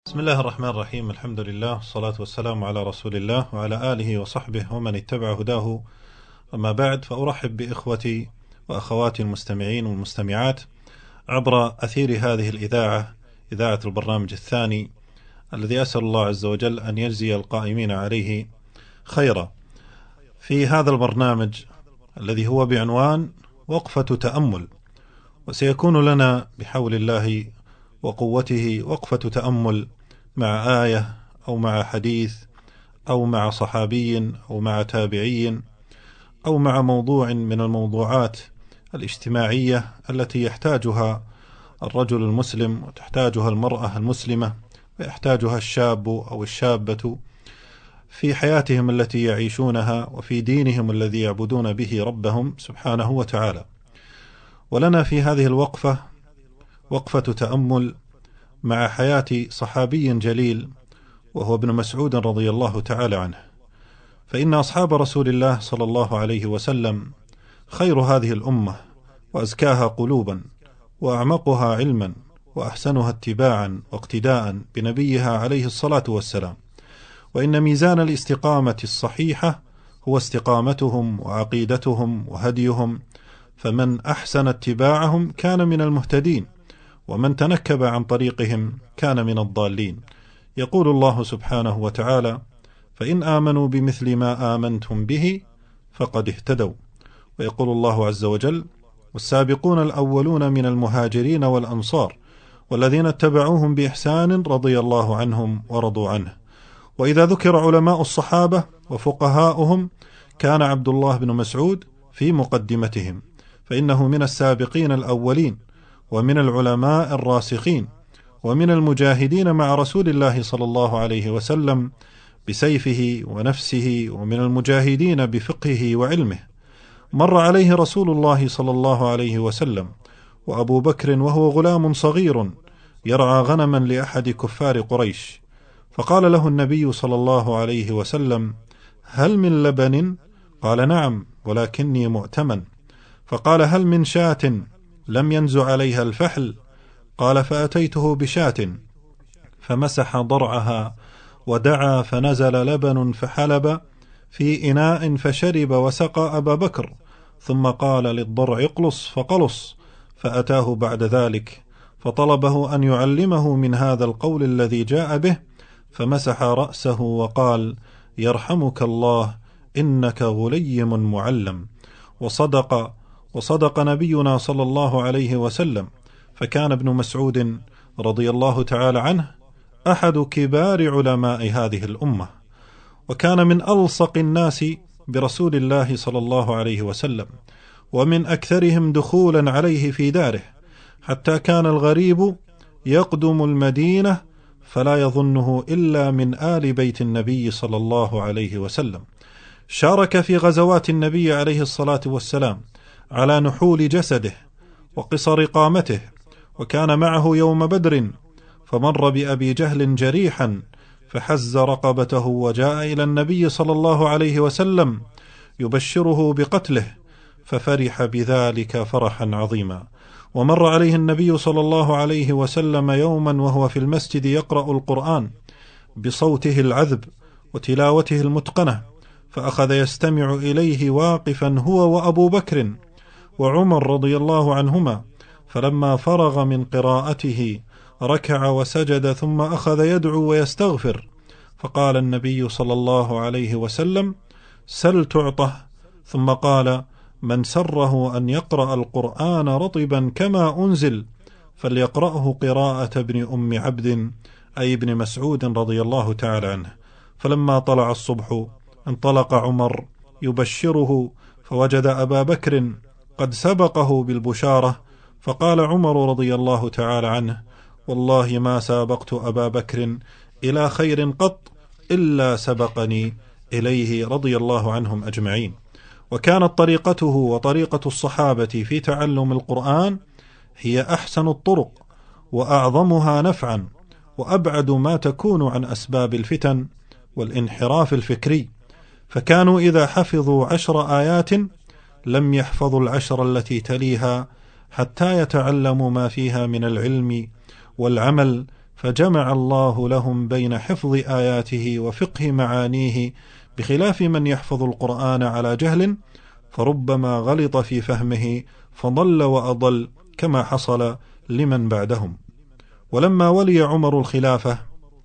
بسم الله الرحمن الرحيم. الحمد لله والصلاة والسلام على رسول الله وعلى آله وصحبه ومن اتبع هداه. أما بعد، فأرحب بإخوتي وأخواتي المستمعين والمستمعات عبر أثير هذه الإذاعة، إذاعة البرنامج الثاني، الذي أسأل الله عز وجل أن يجزي القائمين عليه خيرا. في هذا البرنامج الذي هو بعنوان وقفة تأمل، وسيكون لنا بحول الله وقوته وقفة تأمل مع آية أو مع حديث أو مع صحابي أو مع تابعي أو مع موضوع من الموضوعات الاجتماعية التي يحتاجها الرجل المسلم وتحتاجها المرأة المسلمة ويحتاجها الشاب أو الشابة في حياتهم التي يعيشونها وفي دينهم الذي يعبدون به ربهم سبحانه وتعالى. ولنا في هذه الوقفة وقفة تأمل مع حياة صحابي جليل، وهو ابن مسعود رضي الله تعالى عنه. فإن أصحاب رسول الله صلى الله عليه وسلم خير هذه الأمة، وأزكاها قلوبا، وأعمقها علما، وأحسنها اتباعا واقتداء بنبيها عليه الصلاة والسلام. وإن ميزان الاستقامة الصحيحة هو استقامتهم وعقيدتهم وهديهم، فمن أحسن اتباعهم كان من المهتدين، ومن تنكب عن طريقهم كان من الضالين. يقول الله سبحانه وتعالى: فإن آمنوا بمثل ما آمنتم به فقد اهتدوا. ويقول الله عز وجل: والسابقون الأولون من المهاجرين والأنصار والذين اتبعوهم بإحسان رضي الله عنهم ورضوا عنه. وإذا ذكر علماء الصحابة وفقهاؤهم كان عبد الله بن مسعود في مقدمتهم، فإنه من السابقين الأولين، ومن العلماء الراسخين، ومن المجاهدين مع رسول الله صلى الله عليه وسلم بسيفه ونفسه، ومن المجاهدين بفقهه وعلمه. مر عليه رسول الله صلى الله عليه وسلم وأبو بكر وهو غلام صغير يرعى غنما لأحد كفار قريش، فقال له النبي صلى الله عليه وسلم: هل من لبن؟ قال: نعم، ولكني مؤتمن. فقال: هل من شاة لم ينزع عليها الفحل؟ قال: فأتيته بشاة فمسح ضرعها ودعا فنزل لبن فحلب في إناء فشرب وسقى أبا بكر، ثم قال للضرع: اقلص، فقلص. فأتاه بعد ذلك فطلبه أن يعلمه من هذا القول الذي جاء به، فمسح رأسه وقال: يرحمك الله، إنك غليم معلم. وصدق نبينا صلى الله عليه وسلم. فكان ابن مسعود رضي الله تعالى عنه أحد كبار علماء هذه الأمة، وكان من ألصق الناس برسول الله صلى الله عليه وسلم، ومن أكثرهم دخولا عليه في داره، حتى كان الغريب يقدم المدينة فلا يظنه إلا من آل بيت النبي صلى الله عليه وسلم. شارك في غزوات النبي عليه الصلاة والسلام على نحول جسده وقصر قامته، وكان معه يوم بدر، فمر بأبي جهل جريحا فحز رقبته وجاء إلى النبي صلى الله عليه وسلم يبشره بقتله، ففرح بذلك فرحا عظيما. ومر عليه النبي صلى الله عليه وسلم يوما وهو في المسجد يقرأ القرآن بصوته العذب وتلاوته المتقنة، فأخذ يستمع إليه واقفا هو وأبو بكر وعمر رضي الله عنهما، فلما فرغ من قراءته ركع وسجد، ثم أخذ يدعو ويستغفر، فقال النبي صلى الله عليه وسلم: سل تعطه. ثم قال: من سره أن يقرأ القرآن رطبا كما أنزل فليقرأه قراءة ابن أم عبد، أي ابن مسعود رضي الله تعالى عنه. فلما طلع الصبح انطلق عمر يبشره، فوجد أبا بكر قد سبقه بالبشارة، فقال عمر رضي الله تعالى عنه: والله ما سابقت أبا بكر إلى خير قط إلا سبقني إليه، رضي الله عنهم أجمعين. وكانت طريقته وطريقة الصحابة في تعلم القرآن هي أحسن الطرق وأعظمها نفعا، وأبعد ما تكون عن أسباب الفتن والانحراف الفكري. فكانوا إذا حفظوا 10 آيات لم يحفظوا 10 التي تليها حتى يتعلموا ما فيها من العلم والعمل، فجمع الله لهم بين حفظ آياته وفقه معانيه، بخلاف من يحفظ القرآن على جهل فربما غلط في فهمه فضل وأضل، كما حصل لمن بعدهم. ولما ولي عمر الخلافة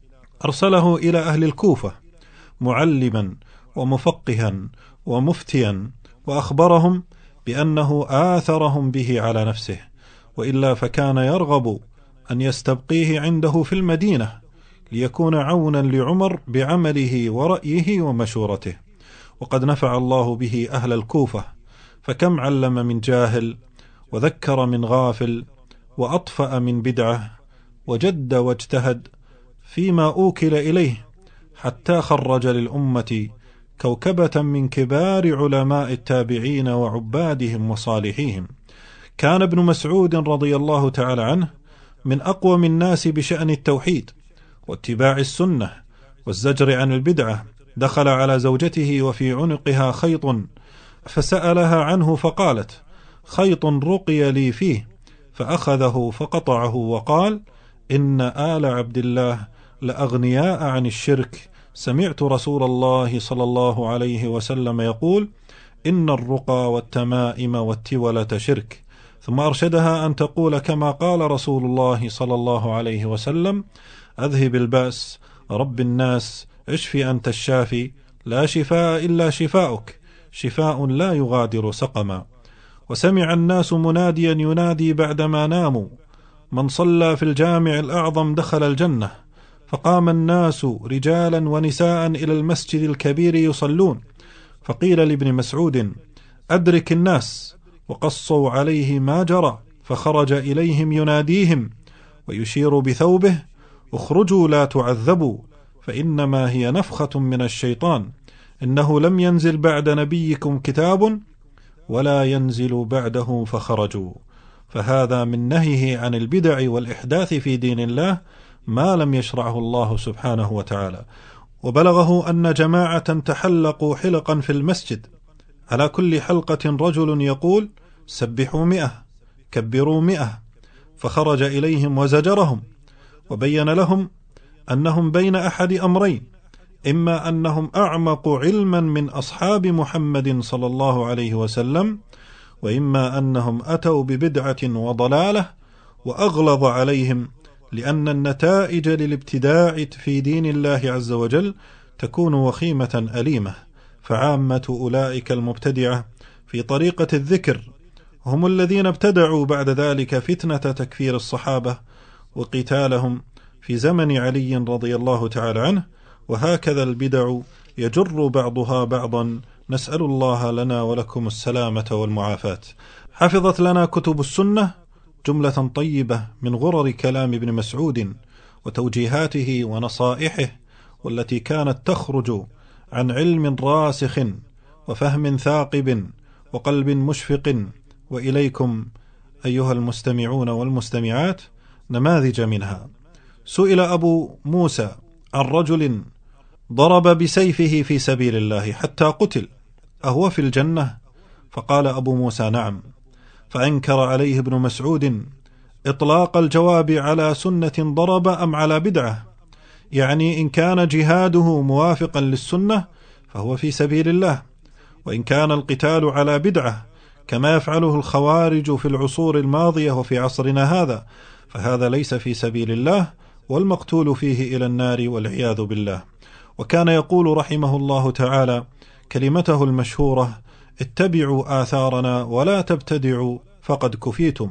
أرسله إلى أهل الكوفة معلما ومفقها ومفتيا، وأخبرهم بأنه آثرهم به على نفسه، وإلا فكان يرغب أن يستبقيه عنده في المدينة ليكون عونا لعمر بعمله ورأيه ومشورته. وقد نفع الله به أهل الكوفة، فكم علم من جاهل، وذكر من غافل، وأطفأ من بدعة، وجد واجتهد فيما أوكل إليه، حتى خرج للأمة كوكبة من كبار علماء التابعين وعبادهم وصالحيهم. كان ابن مسعود رضي الله تعالى عنه من أقوم الناس بشأن التوحيد واتباع السنة والزجر عن البدعة. دخل على زوجته وفي عنقها خيط فسألها عنه فقالت: خيط رقي لي فيه، فأخذه فقطعه وقال: إن آل عبد الله لأغنياء عن الشرك، سمعت رسول الله صلى الله عليه وسلم يقول: إن الرقى والتمائم والتولة شرك. ثم أرشدها أن تقول كما قال رسول الله صلى الله عليه وسلم: أذهب البأس، رب الناس، اشفي أنت الشافي، لا شفاء إلا شفاؤك، شفاء لا يغادر سقما. وسمع الناس مناديا ينادي بعدما ناموا: من صلى في الجامع الأعظم دخل الجنة. فقام الناس رجالا ونساء إلى المسجد الكبير يصلون، فقيل لابن مسعود: أدرك الناس، وقصوا عليه ما جرى، فخرج إليهم يناديهم ويشير بثوبه: اخرجوا لا تعذبوا، فإنما هي نفخة من الشيطان، إنه لم ينزل بعد نبيكم كتاب ولا ينزل بعده. فخرجوا. فهذا من نهيه عن البدع والإحداث في دين الله ما لم يشرعه الله سبحانه وتعالى. وبلغه أن جماعة تحلقوا حلقا في المسجد، على كل حلقة رجل يقول: سبحوا 100، كبروا 100. فخرج إليهم وزجرهم، وبين لهم أنهم بين أحد أمرين: إما أنهم أعمق علما من أصحاب محمد صلى الله عليه وسلم، وإما أنهم أتوا ببدعة وضلالة، وأغلظ عليهم، لأن النتائج للابتداع في دين الله عز وجل تكون وخيمة أليمة. فعامة أولئك المبتدعة في طريقة الذكر هم الذين ابتدعوا بعد ذلك فتنة تكفير الصحابة وقتالهم في زمن علي رضي الله تعالى عنه. وهكذا البدع يجر بعضها بعضا، نسأل الله لنا ولكم السلامة والمعافاة. حفظت لنا كتب السنة جملة طيبة من غرر كلام ابن مسعود وتوجيهاته ونصائحه، والتي كانت تخرج عن علم راسخ وفهم ثاقب وقلب مشفق. وإليكم أيها المستمعون والمستمعات نماذج منها. سئل أبو موسى عن رجل ضرب بسيفه في سبيل الله حتى قتل، أهو في الجنة؟ فقال أبو موسى: نعم. فأنكر عليه ابن مسعود إطلاق الجواب على سنة ضرب أم على بدعة، يعني إن كان جهاده موافقا للسنة فهو في سبيل الله، وإن كان القتال على بدعة كما يفعله الخوارج في العصور الماضية وفي عصرنا هذا فهذا ليس في سبيل الله، والمقتول فيه إلى النار والعياذ بالله. وكان يقول رحمه الله تعالى كلمته المشهورة: اتبعوا آثارنا ولا تبتدعوا فقد كفيتم.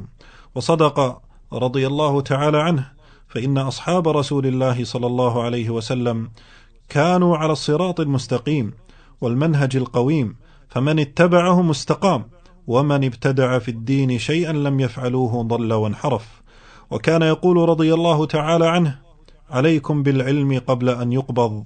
وصدق رضي الله تعالى عنه، فإن أصحاب رسول الله صلى الله عليه وسلم كانوا على الصراط المستقيم والمنهج القويم، فمن اتبعهم استقام، ومن ابتدع في الدين شيئا لم يفعلوه ضل وانحرف. وكان يقول رضي الله تعالى عنه: عليكم بالعلم قبل أن يقبض،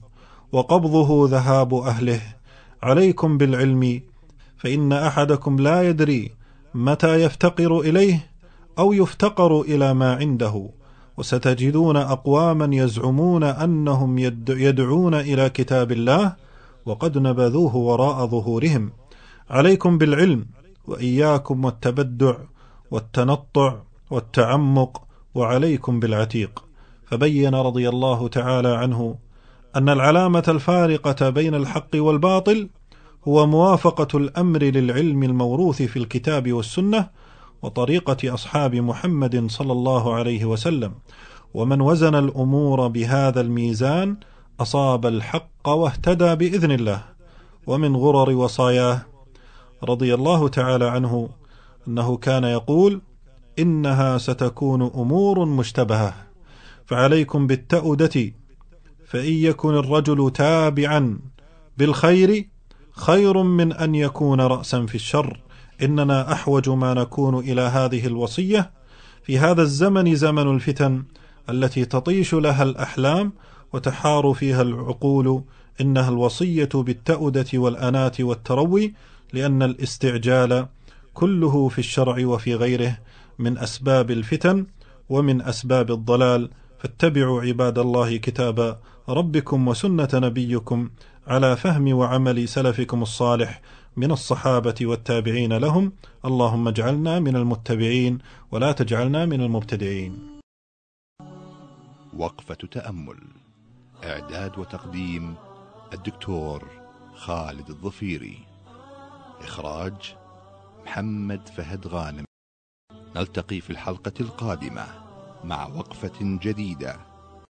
وقبضه ذهاب أهله. عليكم بالعلم، فإن أحدكم لا يدري متى يفتقر إليه أو يفتقر إلى ما عنده، وستجدون أقواما يزعمون أنهم يدعون إلى كتاب الله وقد نبذوه وراء ظهورهم. عليكم بالعلم، وإياكم والتبدع والتنطع والتعمق، وعليكم بالعتيق، فبين رضي الله تعالى عنه أن العلامة الفارقة بين الحق والباطل هو موافقة الأمر للعلم الموروث في الكتاب والسنة وطريقة أصحاب محمد صلى الله عليه وسلم، ومن وزن الأمور بهذا الميزان أصاب الحق واهتدى بإذن الله. ومن غرر وصاياه رضي الله تعالى عنه أنه كان يقول: إنها ستكون أمور مشتبهة، فعليكم بالتأودة، فإن يكن الرجل تابعا بالخير خير من أن يكون رأسا في الشر. إننا أحوج ما نكون إلى هذه الوصية في هذا الزمن، زمن الفتن التي تطيش لها الأحلام وتحار فيها العقول. إنها الوصية بالتأودة والأناة والتروي، لأن الاستعجال كله في الشرع وفي غيره من أسباب الفتن ومن أسباب الضلال. فاتبعوا عباد الله كتاب ربكم وسنة نبيكم على فهم وعمل سلفكم الصالح من الصحابة والتابعين لهم. اللهم اجعلنا من المتبعين ولا تجعلنا من المبتدعين. وقفة تأمل، إعداد وتقديم الدكتور خالد الظفيري، إخراج محمد فهد غانم. نلتقي في الحلقة القادمة مع وقفة جديدة